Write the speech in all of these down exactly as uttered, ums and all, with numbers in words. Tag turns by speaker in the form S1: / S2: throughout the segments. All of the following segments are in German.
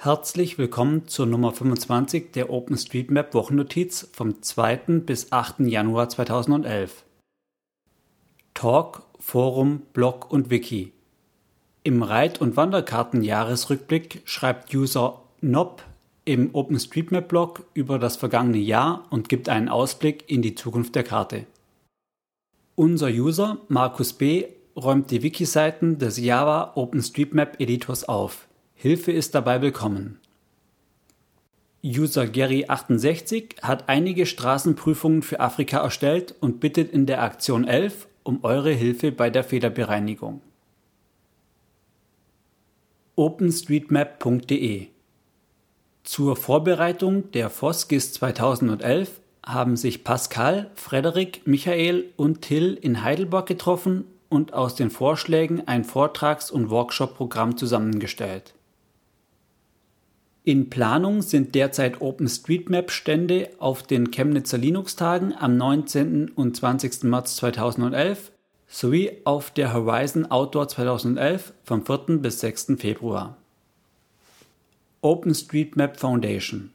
S1: Herzlich willkommen zur Nummer fünfundzwanzig der OpenStreetMap Wochennotiz vom zweiten bis achten Januar zweitausendelf. Talk, Forum, Blog und Wiki. Im Reit- und Wanderkarten-Jahresrückblick schreibt User Nob im OpenStreetMap-Blog über das vergangene Jahr und gibt einen Ausblick in die Zukunft der Karte. Unser User Markus B. räumt die Wiki-Seiten des Java OpenStreetMap-Editors auf. Hilfe ist dabei willkommen. User Gary achtundsechzig hat einige Straßenprüfungen für Afrika erstellt und bittet in der Aktion elf um eure Hilfe bei der Fehlerbereinigung. OpenStreetMap punkt de. Zur Vorbereitung der FOSGIS zweitausendelf haben sich Pascal, Frederik, Michael und Till in Heidelberg getroffen und aus den Vorschlägen ein Vortrags- und Workshop-Programm zusammengestellt. In Planung sind derzeit OpenStreetMap-Stände auf den Chemnitzer Linux-Tagen am neunzehnten und zwanzigsten März zweitausendelf sowie auf der Horizon Outdoor zweitausendelf vom vierten bis sechsten Februar. OpenStreetMap Foundation.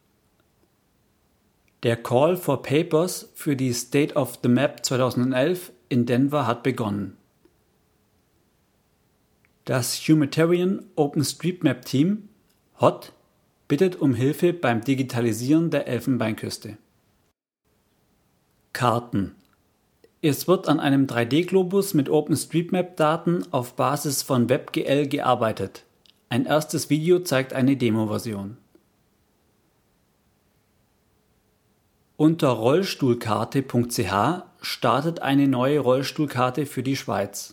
S1: Der Call for Papers für die State of the Map zweitausendelf in Denver hat begonnen. Das Humanitarian OpenStreetMap Team H O T bittet um Hilfe beim Digitalisieren der Elfenbeinküste. Karten. Es wird an einem drei D Globus mit OpenStreetMap-Daten auf Basis von WebGL gearbeitet. Ein erstes Video zeigt eine Demo-Version. Unter rollstuhlkarte punkt c h startet eine neue Rollstuhlkarte für die Schweiz.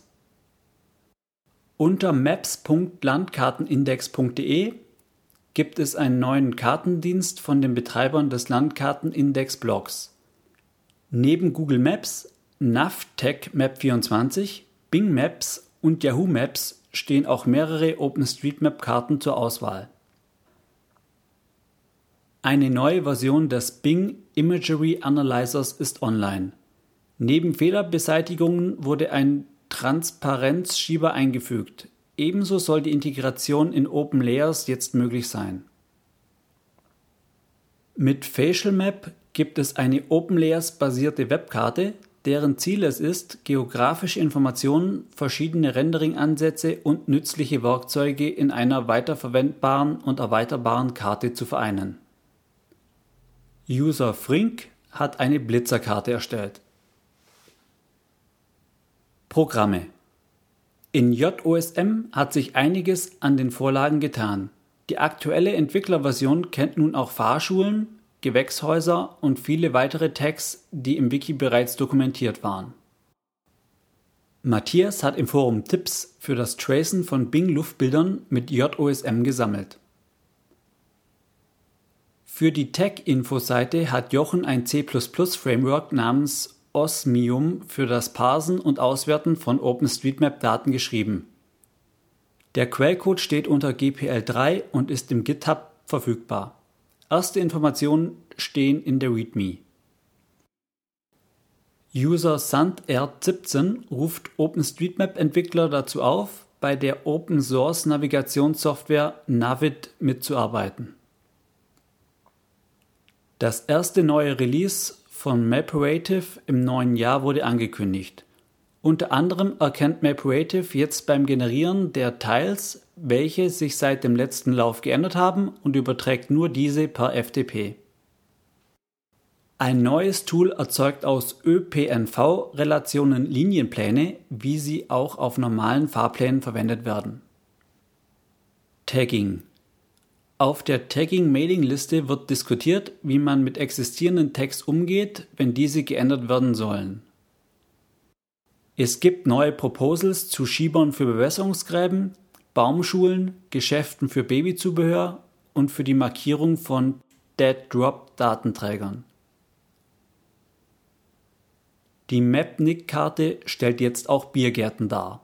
S1: Unter maps punkt landkartenindex punkt de gibt es einen neuen Kartendienst von den Betreibern des Landkartenindex-Blogs. Neben Google Maps, Navteq Map vierundzwanzig, Bing Maps und Yahoo Maps stehen auch mehrere OpenStreetMap-Karten zur Auswahl. Eine neue Version des Bing Imagery Analyzers ist online. Neben Fehlerbeseitigungen wurde ein Transparenzschieber eingefügt. Ebenso soll die Integration in OpenLayers jetzt möglich sein. Mit FacialMap gibt es eine OpenLayers-basierte Webkarte, deren Ziel es ist, geografische Informationen, verschiedene Rendering-Ansätze und nützliche Werkzeuge in einer weiterverwendbaren und erweiterbaren Karte zu vereinen. User Frink hat eine Blitzerkarte erstellt. Programme. In J O S M hat sich einiges an den Vorlagen getan. Die aktuelle Entwicklerversion kennt nun auch Fahrschulen, Gewächshäuser und viele weitere Tags, die im Wiki bereits dokumentiert waren. Matthias hat im Forum Tipps für das Tracen von Bing-Luftbildern mit J O S M gesammelt. Für die Tag-Info-Seite hat Jochen ein C plus plus Framework namens Osmium für das Parsen und Auswerten von OpenStreetMap-Daten geschrieben. Der Quellcode steht unter G P L drei und ist im GitHub verfügbar. Erste Informationen stehen in der README. User Sandert siebzehn ruft OpenStreetMap-Entwickler dazu auf, bei der Open-Source-Navigationssoftware Navid mitzuarbeiten. Das erste neue Release von MapRative im neuen Jahr wurde angekündigt. Unter anderem erkennt MapRative jetzt beim Generieren der Tiles, welche sich seit dem letzten Lauf geändert haben, und überträgt nur diese per F T P. Ein neues Tool erzeugt aus Ö P N V-Relationen Linienpläne, wie sie auch auf normalen Fahrplänen verwendet werden. Tagging. Auf der Tagging-Mailing-Liste wird diskutiert, wie man mit existierenden Tags umgeht, wenn diese geändert werden sollen. Es gibt neue Proposals zu Schiebern für Bewässerungsgräben, Baumschulen, Geschäften für Babyzubehör und für die Markierung von Dead-Drop-Datenträgern. Die Mapnik-Karte stellt jetzt auch Biergärten dar.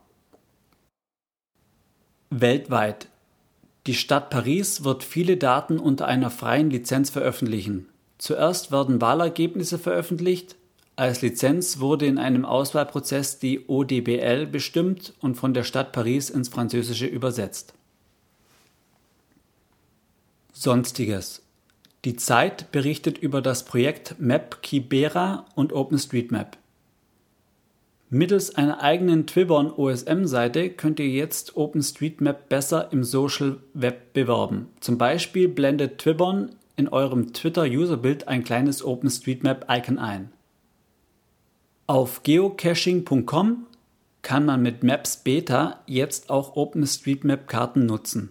S1: Weltweit. Die Stadt Paris wird viele Daten unter einer freien Lizenz veröffentlichen. Zuerst werden Wahlergebnisse veröffentlicht. Als Lizenz wurde in einem Auswahlprozess die O D B L bestimmt und von der Stadt Paris ins Französische übersetzt. Sonstiges. Die Zeit berichtet über das Projekt Mapkibera und OpenStreetMap. Mittels einer eigenen Twibbon-O S M-Seite könnt ihr jetzt OpenStreetMap besser im Social Web bewerben. Zum Beispiel blendet Twibbon in eurem Twitter-Userbild ein kleines OpenStreetMap-Icon ein. Auf geocaching punkt com kann man mit Maps Beta jetzt auch OpenStreetMap-Karten nutzen.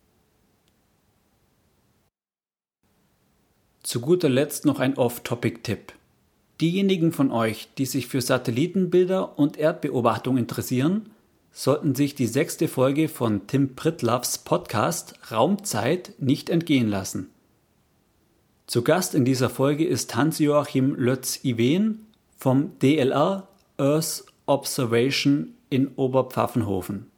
S1: Zu guter Letzt noch ein Off-Topic-Tipp. Diejenigen von euch, die sich für Satellitenbilder und Erdbeobachtung interessieren, sollten sich die sechste Folge von Tim Pritloffs Podcast Raumzeit nicht entgehen lassen. Zu Gast in dieser Folge ist Hans-Joachim Lötz-Iwen vom D L R Earth Observation in Oberpfaffenhofen.